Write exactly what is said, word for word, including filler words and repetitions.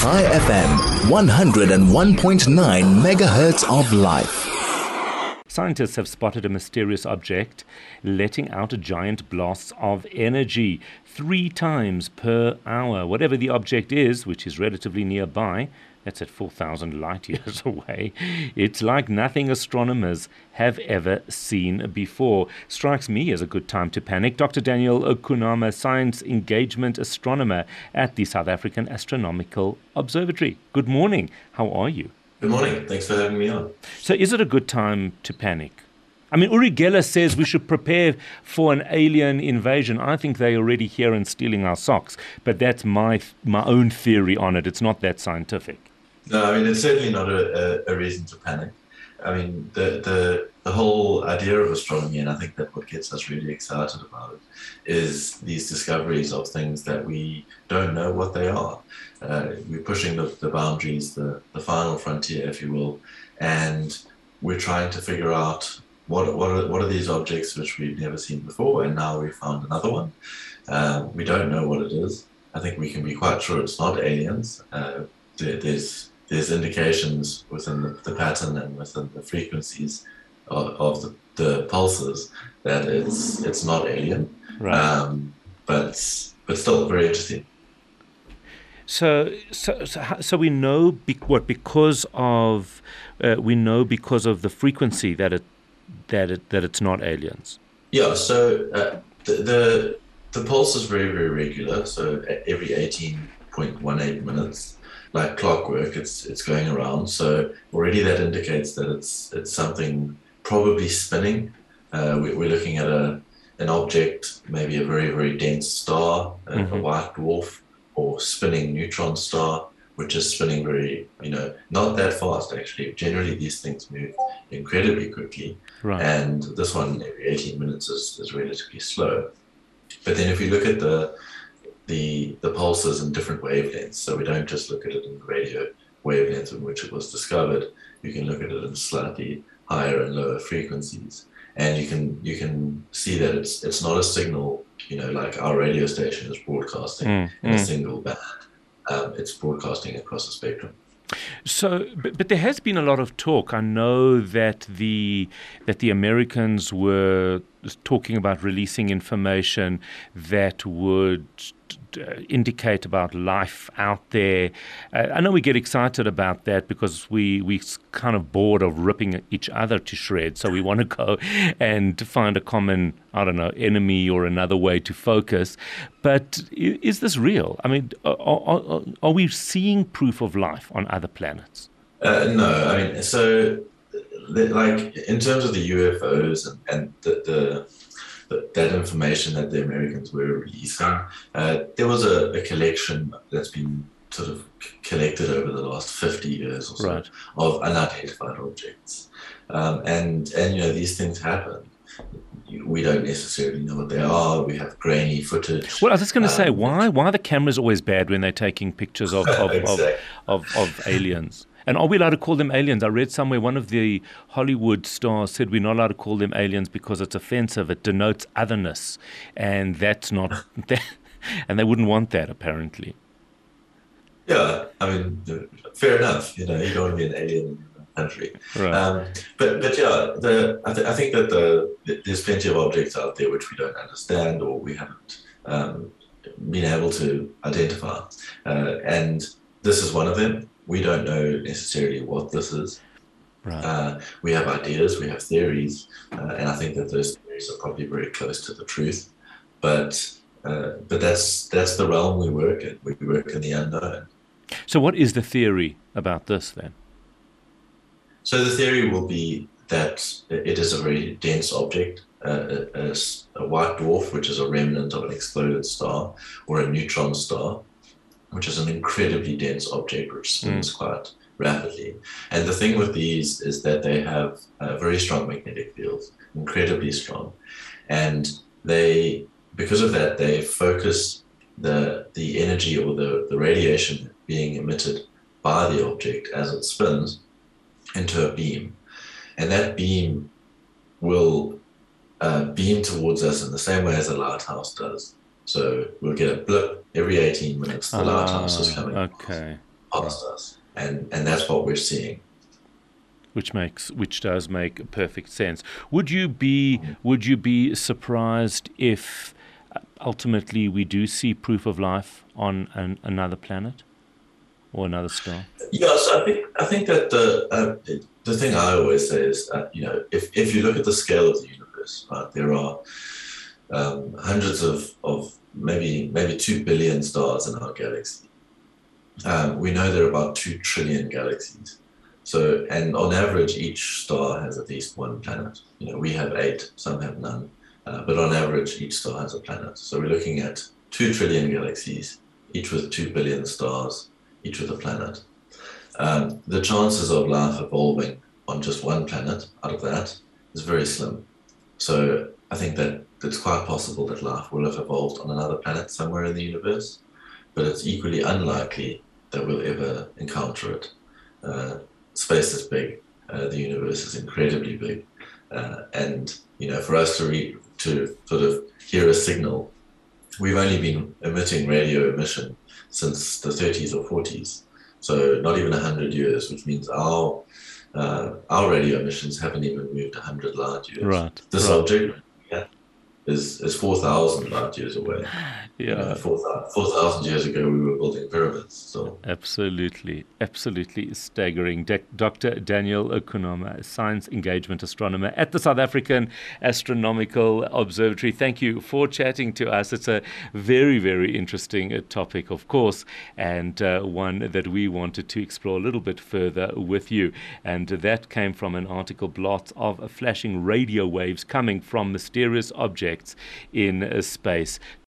Chai F M, one oh one point nine megahertz of life. Scientists have spotted a mysterious object letting out giant blasts of energy three times per hour. Whatever the object is, which is relatively nearby, that's at four thousand light years away, it's like nothing astronomers have ever seen before. Strikes me as a good time to panic. Doctor Daniel Kunama, Science Engagement Astronomer at the South African Astronomical Observatory. Good morning. How are you? Good morning. Thanks for having me on. So is it a good time to panic? I mean, Uri Geller says we should prepare for an alien invasion. I think they're already here and stealing our socks, but that's my my own theory on it. It's not that scientific. No, I mean, it's certainly not a, a, a reason to panic. I mean, the, the the whole idea of astronomy, and I think that what gets us really excited about it, is these discoveries of things that we don't know what they are. Uh, we're pushing the, the boundaries, the, the final frontier, if you will, and we're trying to figure out what what are, what are these objects which we've never seen before, and now we've found another one. Uh, we don't know what it is. I think we can be quite sure it's not aliens. Uh, there, there's There's indications within the, the pattern and within the frequencies of, of the, the pulses that it's it's not alien, right. um, but but still very interesting. So so so, so we know be, what because of uh, we know because of the frequency that it that it that it's not aliens. Yeah. So uh, the, the the pulse is very very regular. So every eighteen point one eight minutes. Like clockwork, it's it's going around. So already that indicates that it's it's something probably spinning. Uh, we, we're looking at a an object, maybe a very very dense star, a, mm-hmm. a white dwarf, or spinning neutron star, which is spinning very, you know, not that fast actually. Generally, these things move incredibly quickly, right. And this one every eighteen minutes is, is relatively slow. But then if you look at the the the pulses in different wavelengths, so we don't just look at it in the radio wavelength in which it was discovered. You can look at it in slightly higher and lower frequencies, and you can you can see that it's it's not a signal, you know, like our radio station is broadcasting mm, in mm. a single band. Um, it's broadcasting across the spectrum. So, but, but there has been a lot of talk. I know that the that the Americans were talking about releasing information that would indicate about life out there. Uh, I know we get excited about that because we we kind of bored of ripping each other to shreds. So we want to go and find a common, I don't know, enemy or another way to focus. But is this real? I mean, are, are, are we seeing proof of life on other planets? Uh, no, I mean, so like in terms of the U F Os and, and the, the that information that the Americans were releasing, uh, there was a, a collection that's been sort of collected over the last fifty years or so, right. of unidentified objects. Um, and, and, you know, these things happen. We don't necessarily know what they are. We have grainy footage. Well, I was just going to um, say, why why are the cameras always bad when they're taking pictures of, of, exactly. of, of, of aliens? And are we allowed to call them aliens? I read somewhere one of the Hollywood stars said we're not allowed to call them aliens because it's offensive. It denotes otherness. And that's not, and they wouldn't want that, apparently. Yeah, I mean, fair enough. You know, you don't want to be an alien in your country. Right. Um, but, but yeah, the, I, th- I think that the, there's plenty of objects out there which we don't understand or we haven't um, been able to identify. Uh, and this is one of them. We don't know necessarily what this is. Right. Uh, we have ideas, we have theories, uh, and I think that those theories are probably very close to the truth. But uh, but that's that's the realm we work in. We work in the unknown. So what is the theory about this then? So the theory will be that it is a very dense object, uh, a, a white dwarf, which is a remnant of an exploded star, or a neutron star, which is an incredibly dense object which spins mm. quite rapidly. And the thing with these is that they have uh, very strong magnetic fields, incredibly strong. And they, because of that, they focus the the energy or the, the radiation being emitted by the object as it spins into a beam. And that beam will uh, beam towards us in the same way as a lighthouse does. So we'll get a blip every eighteen minutes. The ah, lighthouse is coming okay. past us, and and that's what we're seeing. Which makes which does make perfect sense. Would you be would you be surprised if ultimately we do see proof of life on an, another planet or another star? Yes, I think I think that the uh, the thing I always say is that, you know, if if you look at the scale of the universe, right, there are um, hundreds of of maybe maybe two billion stars in our galaxy. Um, we know there are about two trillion galaxies. So, and on average, each star has at least one planet. You know, we have eight, some have none, uh, but on average, each star has a planet. So we're looking at two trillion galaxies, each with two billion stars, each with a planet. Um, the chances of life evolving on just one planet out of that is very slim. So I think that it's quite possible that life will have evolved on another planet somewhere in the universe, but it's equally unlikely that we'll ever encounter it. Uh, Space is big. Uh, the universe is incredibly big, uh, and you know, for us to read, to sort of hear a signal, we've only been emitting radio emission since the thirties or forties, so not even a hundred years, which means our uh, our radio emissions haven't even moved a hundred light years. Right. This right. object yeah, is is four thousand light years away. Yeah, you know, four thousand years ago, we were building pyramids. So absolutely, absolutely staggering. De- Doctor Daniel Kunoma, science engagement astronomer at the South African Astronomical Observatory. Thank you for chatting to us. It's a very, very interesting uh, topic, of course, and uh, one that we wanted to explore a little bit further with you. And that came from an article, Blots of flashing radio waves coming from mysterious objects in uh, space.